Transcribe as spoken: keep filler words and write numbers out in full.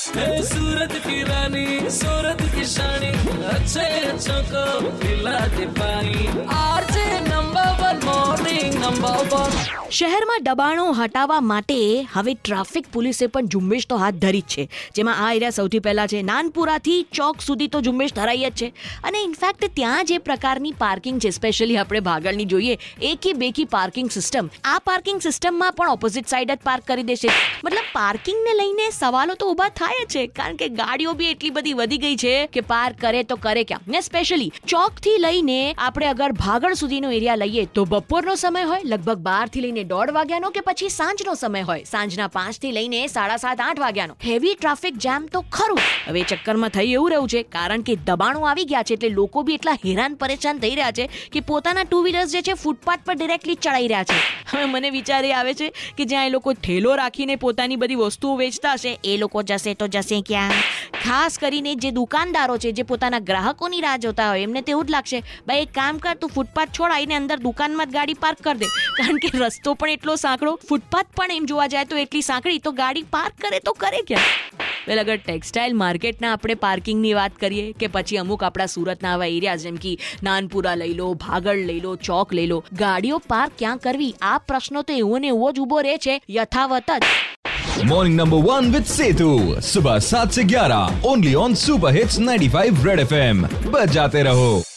सूरत की रानी सूरत की शानी अच्छे अच्छों को पिला दे पानी RJ number one morning number one. શહેરમાં દબાણો હટાવવા માટે હવે ટ્રાફિક પોલીસે પણ ઝુંબેશ તો હાથ ધરી જ છે, જેમાં આ એરિયા સૌથી પહેલા છે. નાનપુરાથી ચોક સુધી તો ઝુંબેશ ધરાઈ જ છે. અને ઇનફેક્ટ ત્યાં જે પ્રકારની પાર્કિંગ છે, સ્પેશિયલી આપણે ભાગળની જોઈએ, એકી બેકી પાર્કિંગ સિસ્ટમ, આ પાર્કિંગ સિસ્ટમમાં પણ ઓપોઝિટ સાઈડ જ પાર્ક કરી દેશે. મતલબ પાર્કિંગને લઈને સવાલો તો ઊભા થાય જ છે, કારણ કે ગાડીઓ બી એટલી બધી વધી ગઈ છે કે પાર્ક કરે તો કરે ક્યાં. ને સ્પેશિયલી ચોકથી લઈને આપણે અગર ભાગળ સુધીનો એરિયા લઈએ તો બપોરનો સમય હોય, લગભગ બાર થી લઈને દોઢ વાગ્યાનો કે પછી સાંજનો સમય હોય, સાંજના પાંચ થી લઈને સાડા સાત આઠ વાગ્યાનો. હેવી ટ્રાફિક જામ તો ખરું. હવે ચક્કરમાં થઈ એવું રહ્યું છે, કારણ કે દબાણો આવી ગયા છે એટલે લોકો બી એટલા હેરાન પરેશાન થઈ રહ્યા છે કે પોતાના ટુ વ્હીલર્સ જે છે ફૂટપાથ પર ડિરેક્ટલી ચડાઈ રહ્યા છે. હવે મને વિચાર એ આવે છે કે જ્યાં એ લોકો ઠેલો રાખીને પોતાની બધી વસ્તુઓ વેચતા હશે, એ લોકો જશે તો જશે ક્યાં? ખાસ કરીને જે દુકાનદારો છે, જે પોતાના ગ્રાહકોની રાહ જોતા હોય, એમને તેવું જ લાગશે, ભાઈ એક કામ કર, તું ફૂટપાથ છોડાઈને અંદર દુકાનમાં જ ગાડી પાર્ક કરી દે, કારણ કે રસ્તો પણ એટલો સાંકડો, ફૂટપાથ પણ એમ જોવા જાય તો એટલી સાંકડી, તો ગાડી પાર્ક કરે તો કરે ક્યાં? વેલ, અગર ટેક્સટાઇલ માર્કેટના આપણે પાર્કિંગની વાત કરીએ કે પછી અમુક આપણા સુરતના આવા એરિયા જેમ કે નાનપુરા લઈ લો, ભાગળ લઈ લો, ચોક લઈ લો, ગાડીઓ પાર્ક ક્યાં કરવી, આ પ્રશ્નો તો એવો ને એવો જ ઉભો રહે છે યથાવત જ. Morning number one with Setu सुबह सात से ग्यारह only on super hits ninety five red F M बजाते रहो.